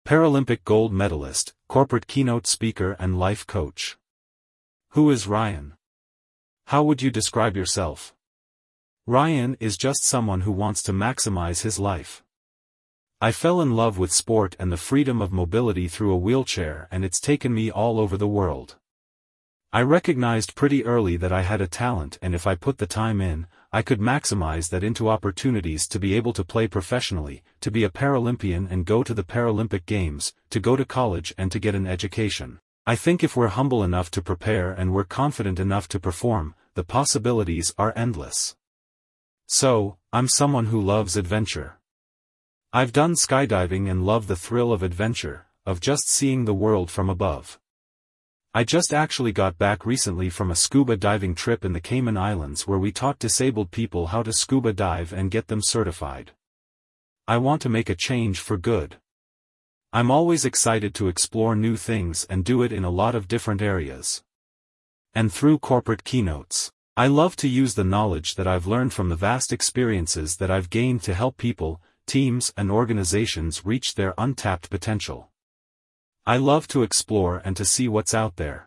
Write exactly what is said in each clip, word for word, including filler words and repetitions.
Paralympic gold medalist, corporate keynote speaker and life coach. Who is Ryan? How would you describe yourself? Ryan is just someone who wants to maximize his life. I fell in love with sport and the freedom of mobility through a wheelchair, and it's taken me all over the world. I recognized pretty early that I had a talent, and if I put the time in, I could maximize that into opportunities to be able to play professionally, to be a Paralympian and go to the Paralympic Games, to go to college and to get an education. I think if we're humble enough to prepare and we're confident enough to perform, the possibilities are endless. So, I'm someone who loves adventure. I've done skydiving and love the thrill of adventure, of just seeing the world from above. I just actually got back recently from a scuba diving trip in the Cayman Islands where we taught disabled people how to scuba dive and get them certified. I want to make a change for good. I'm always excited to explore new things and do it in a lot of different areas. And through corporate keynotes, I love to use the knowledge that I've learned from the vast experiences that I've gained to help people, teams and organizations reach their untapped potential. I love to explore and to see what's out there.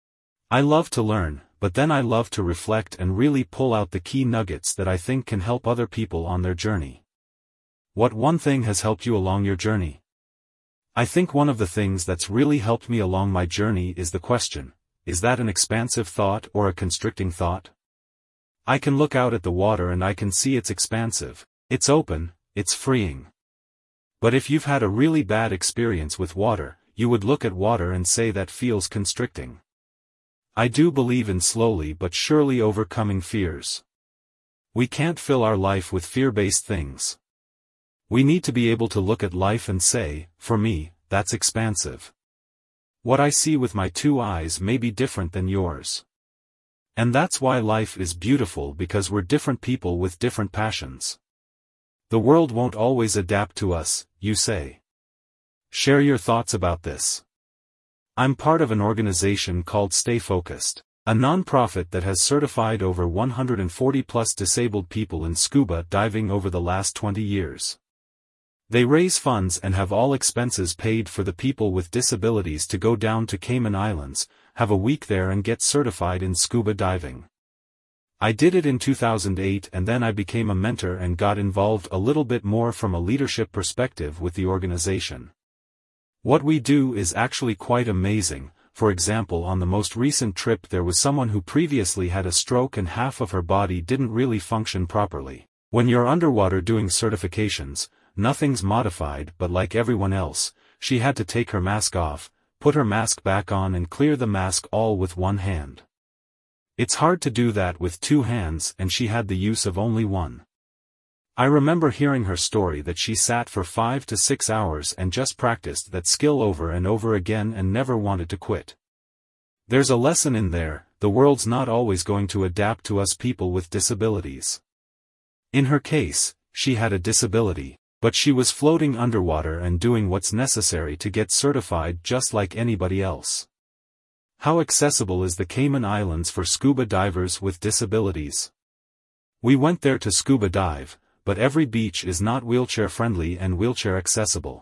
I love to learn, but then I love to reflect and really pull out the key nuggets that I think can help other people on their journey. What one thing has helped you along your journey? I think one of the things that's really helped me along my journey is the question, is that an expansive thought or a constricting thought? I can look out at the water and I can see it's expansive, it's open, it's freeing. But if you've had a really bad experience with water, you would look at water and say that feels constricting. I do believe in slowly but surely overcoming fears. We can't fill our life with fear-based things. We need to be able to look at life and say, for me, that's expansive. What I see with my two eyes may be different than yours. And that's why life is beautiful, because we're different people with different passions. The world won't always adapt to us, you say. Share your thoughts about this. I'm part of an organization called Stay Focused, a non-profit that has certified over one hundred forty plus disabled people in scuba diving over the last twenty years. They raise funds and have all expenses paid for the people with disabilities to go down to Cayman Islands, have a week there and get certified in scuba diving. I did it in two thousand eight, and then I became a mentor and got involved a little bit more from a leadership perspective with the organization. What we do is actually quite amazing. For example, on the most recent trip there was someone who previously had a stroke and half of her body didn't really function properly. When you're underwater doing certifications, nothing's modified, but like everyone else, she had to take her mask off, put her mask back on and clear the mask all with one hand. It's hard to do that with two hands, and she had the use of only one. I remember hearing her story that she sat for five to six hours and just practiced that skill over and over again and never wanted to quit. There's a lesson in there, the world's not always going to adapt to us people with disabilities. In her case, she had a disability, but she was floating underwater and doing what's necessary to get certified just like anybody else. How accessible is the Cayman Islands for scuba divers with disabilities? We went there to scuba dive, but every beach is not wheelchair-friendly and wheelchair-accessible.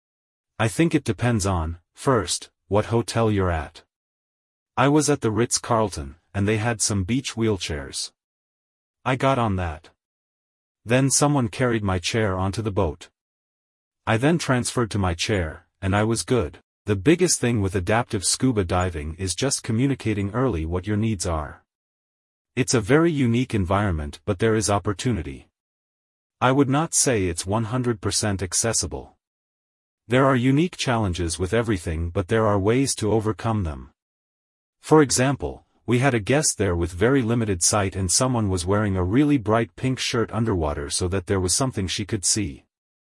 I think it depends on, first, what hotel you're at. I was at the Ritz-Carlton, and they had some beach wheelchairs. I got on that. Then someone carried my chair onto the boat. I then transferred to my chair, and I was good. The biggest thing with adaptive scuba diving is just communicating early what your needs are. It's a very unique environment, but there is opportunity. I would not say it's one hundred percent accessible. There are unique challenges with everything, but there are ways to overcome them. For example, we had a guest there with very limited sight and someone was wearing a really bright pink shirt underwater so that there was something she could see.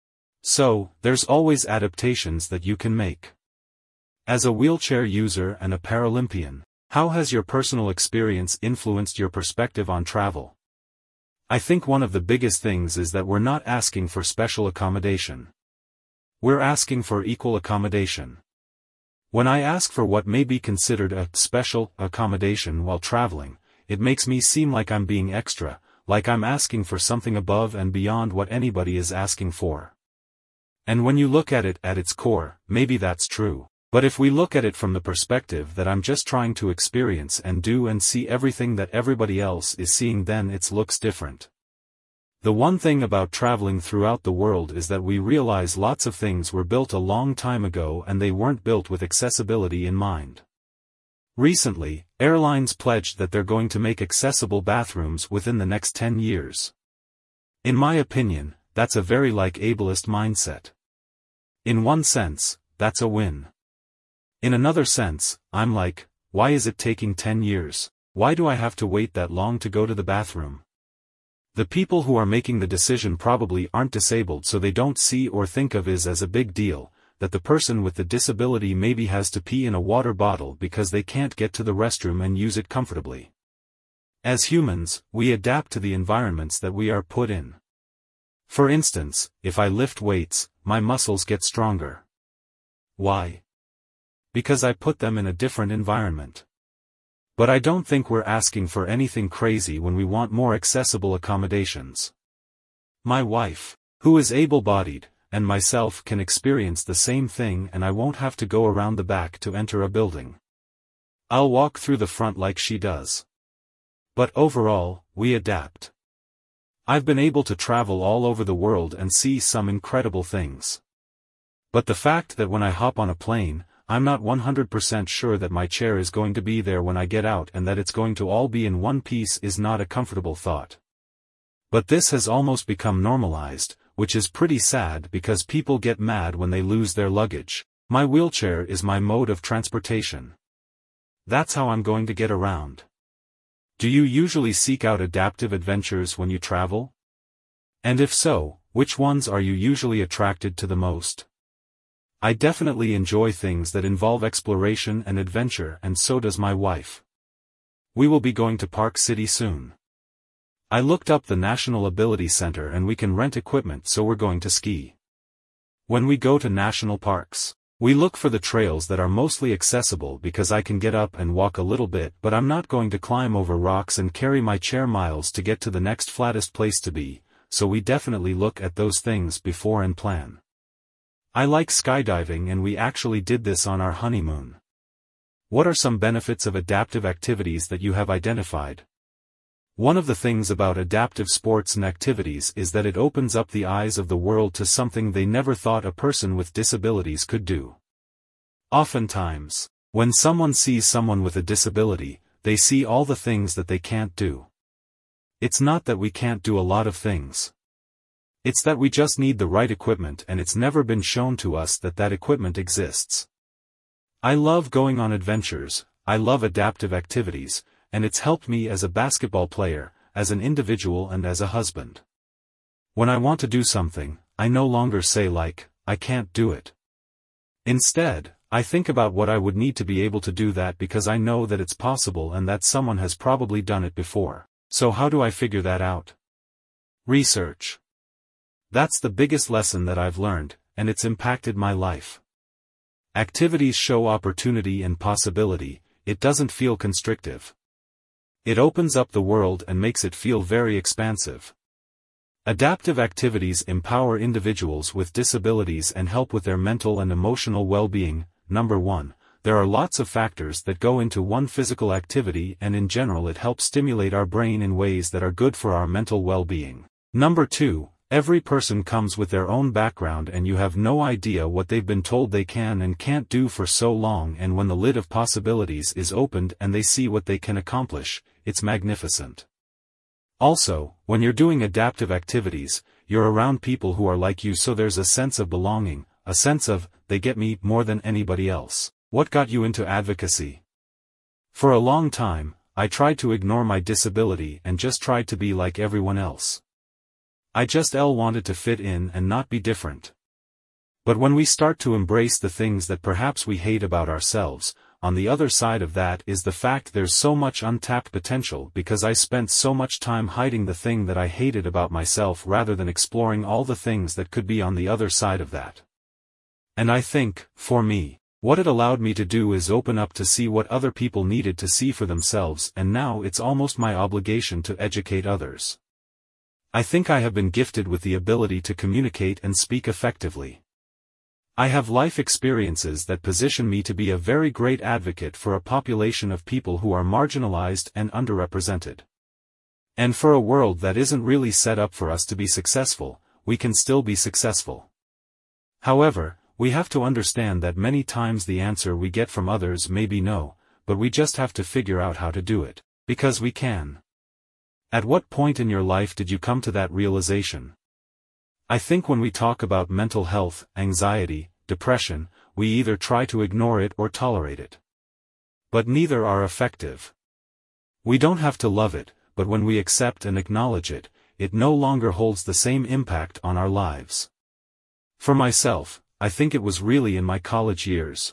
So, there's always adaptations that you can make. As a wheelchair user and a Paralympian, how has your personal experience influenced your perspective on travel? I think one of the biggest things is that we're not asking for special accommodation. We're asking for equal accommodation. When I ask for what may be considered a special accommodation while traveling, it makes me seem like I'm being extra, like I'm asking for something above and beyond what anybody is asking for. And when you look at it at its core, maybe that's true. But if we look at it from the perspective that I'm just trying to experience and do and see everything that everybody else is seeing, then it looks different. The one thing about traveling throughout the world is that we realize lots of things were built a long time ago and they weren't built with accessibility in mind. Recently, airlines pledged that they're going to make accessible bathrooms within the next ten years. In my opinion, that's a very like ableist mindset. In one sense, that's a win. In another sense, I'm like, why is it taking ten years? Why do I have to wait that long to go to the bathroom? The people who are making the decision probably aren't disabled, so they don't see or think of it as a big deal, that the person with the disability maybe has to pee in a water bottle because they can't get to the restroom and use it comfortably. As humans, we adapt to the environments that we are put in. For instance, if I lift weights, my muscles get stronger. Why? Because I put them in a different environment. But I don't think we're asking for anything crazy when we want more accessible accommodations. My wife, who is able-bodied, and myself can experience the same thing, and I won't have to go around the back to enter a building. I'll walk through the front like she does. But overall, we adapt. I've been able to travel all over the world and see some incredible things. But the fact that when I hop on a plane, I'm not one hundred percent sure that my chair is going to be there when I get out and that it's going to all be in one piece is not a comfortable thought. But this has almost become normalized, which is pretty sad because people get mad when they lose their luggage. My wheelchair is my mode of transportation. That's how I'm going to get around. Do you usually seek out adaptive adventures when you travel? And if so, which ones are you usually attracted to the most? I definitely enjoy things that involve exploration and adventure, and so does my wife. We will be going to Park City soon. I looked up the National Ability Center and we can rent equipment, so we're going to ski. When we go to national parks, we look for the trails that are mostly accessible because I can get up and walk a little bit, but I'm not going to climb over rocks and carry my chair miles to get to the next flattest place to be, so we definitely look at those things before and plan. I like skydiving, and we actually did this on our honeymoon. What are some benefits of adaptive activities that you have identified? One of the things about adaptive sports and activities is that it opens up the eyes of the world to something they never thought a person with disabilities could do. Oftentimes, when someone sees someone with a disability, they see all the things that they can't do. It's not that we can't do a lot of things. It's that we just need the right equipment, and it's never been shown to us that that equipment exists. I love going on adventures, I love adaptive activities, and it's helped me as a basketball player, as an individual, and as a husband. When I want to do something, I no longer say like, I can't do it. Instead, I think about what I would need to be able to do that because I know that it's possible and that someone has probably done it before. So how do I figure that out? Research. That's the biggest lesson that I've learned, and it's impacted my life. Activities show opportunity and possibility, it doesn't feel constrictive. It opens up the world and makes it feel very expansive. Adaptive activities empower individuals with disabilities and help with their mental and emotional well-being. Number one, there are lots of factors that go into one physical activity, and in general it helps stimulate our brain in ways that are good for our mental well-being. Number two, every person comes with their own background, and you have no idea what they've been told they can and can't do for so long, and when the lid of possibilities is opened and they see what they can accomplish, it's magnificent. Also, when you're doing adaptive activities, you're around people who are like you, so there's a sense of belonging, a sense of, they get me more than anybody else. What got you into advocacy? For a long time, I tried to ignore my disability and just tried to be like everyone else. I just L wanted to fit in and not be different. But when we start to embrace the things that perhaps we hate about ourselves, on the other side of that is the fact there's so much untapped potential, because I spent so much time hiding the thing that I hated about myself rather than exploring all the things that could be on the other side of that. And I think, for me, what it allowed me to do is open up to see what other people needed to see for themselves, and now it's almost my obligation to educate others. I think I have been gifted with the ability to communicate and speak effectively. I have life experiences that position me to be a very great advocate for a population of people who are marginalized and underrepresented. And for a world that isn't really set up for us to be successful, we can still be successful. However, we have to understand that many times the answer we get from others may be no, but we just have to figure out how to do it, because we can. At what point in your life did you come to that realization? I think when we talk about mental health, anxiety, depression, we either try to ignore it or tolerate it. But neither are effective. We don't have to love it, but when we accept and acknowledge it, it no longer holds the same impact on our lives. For myself, I think it was really in my college years.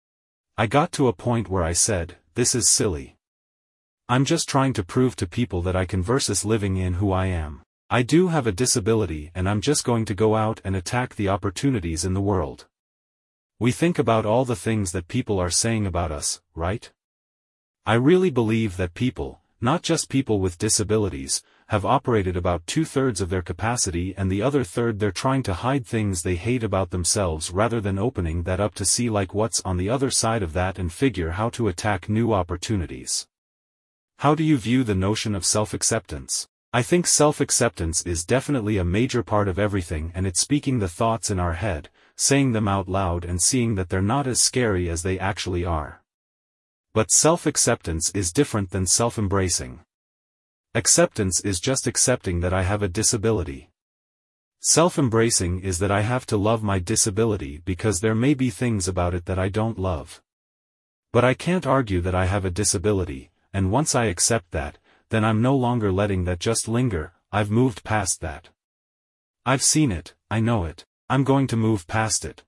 I got to a point where I said, this is silly. I'm just trying to prove to people that I can versus living in who I am. I do have a disability and I'm just going to go out and attack the opportunities in the world. We think about all the things that people are saying about us, right? I really believe that people, not just people with disabilities, have operated about two-thirds of their capacity and the other third they're trying to hide things they hate about themselves rather than opening that up to see like what's on the other side of that and figure how to attack new opportunities. How do you view the notion of self-acceptance? I think self-acceptance is definitely a major part of everything, and it's speaking the thoughts in our head, saying them out loud and seeing that they're not as scary as they actually are. But self-acceptance is different than self-embracing. Acceptance is just accepting that I have a disability. Self-embracing is that I have to love my disability because there may be things about it that I don't love. But I can't argue that I have a disability, and once I accept that, then I'm no longer letting that just linger. I've moved past that. I've seen it, I know it, I'm going to move past it.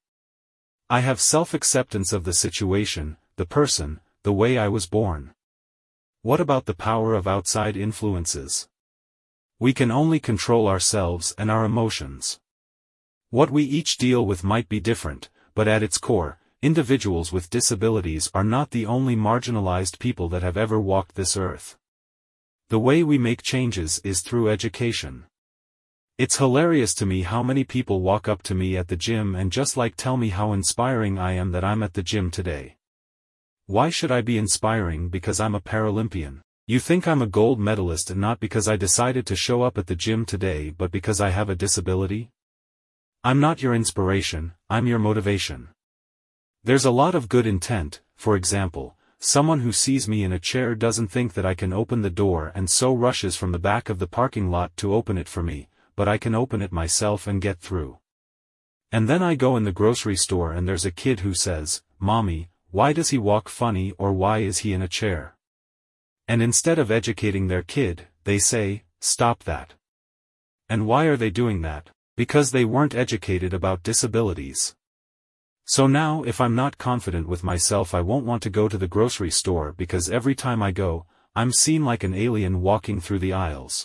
I have self-acceptance of the situation, the person, the way I was born. What about the power of outside influences? We can only control ourselves and our emotions. What we each deal with might be different, but at its core, individuals with disabilities are not the only marginalized people that have ever walked this earth. The way we make changes is through education. It's hilarious to me how many people walk up to me at the gym and just like tell me how inspiring I am that I'm at the gym today. Why should I be inspiring because I'm a Paralympian? You think I'm a gold medalist and not because I decided to show up at the gym today but because I have a disability? I'm not your inspiration, I'm your motivation. There's a lot of good intent. For example, someone who sees me in a chair doesn't think that I can open the door and so rushes from the back of the parking lot to open it for me, but I can open it myself and get through. And then I go in the grocery store and there's a kid who says, "Mommy, why does he walk funny or why is he in a chair?" And instead of educating their kid, they say, "Stop that." And why are they doing that? Because they weren't educated about disabilities. So now if I'm not confident with myself I won't want to go to the grocery store because every time I go, I'm seen like an alien walking through the aisles.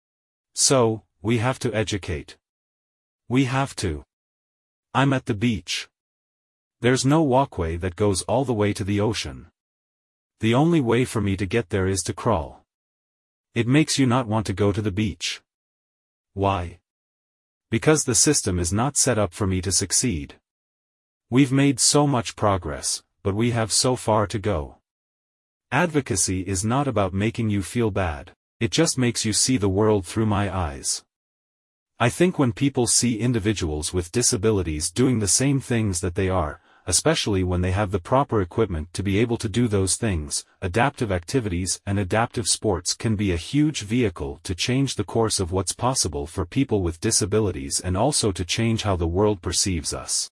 So, we have to educate. We have to. I'm at the beach. There's no walkway that goes all the way to the ocean. The only way for me to get there is to crawl. It makes you not want to go to the beach. Why? Because the system is not set up for me to succeed. We've made so much progress, but we have so far to go. Advocacy is not about making you feel bad, it just makes you see the world through my eyes. I think when people see individuals with disabilities doing the same things that they are, especially when they have the proper equipment to be able to do those things, adaptive activities and adaptive sports can be a huge vehicle to change the course of what's possible for people with disabilities and also to change how the world perceives us.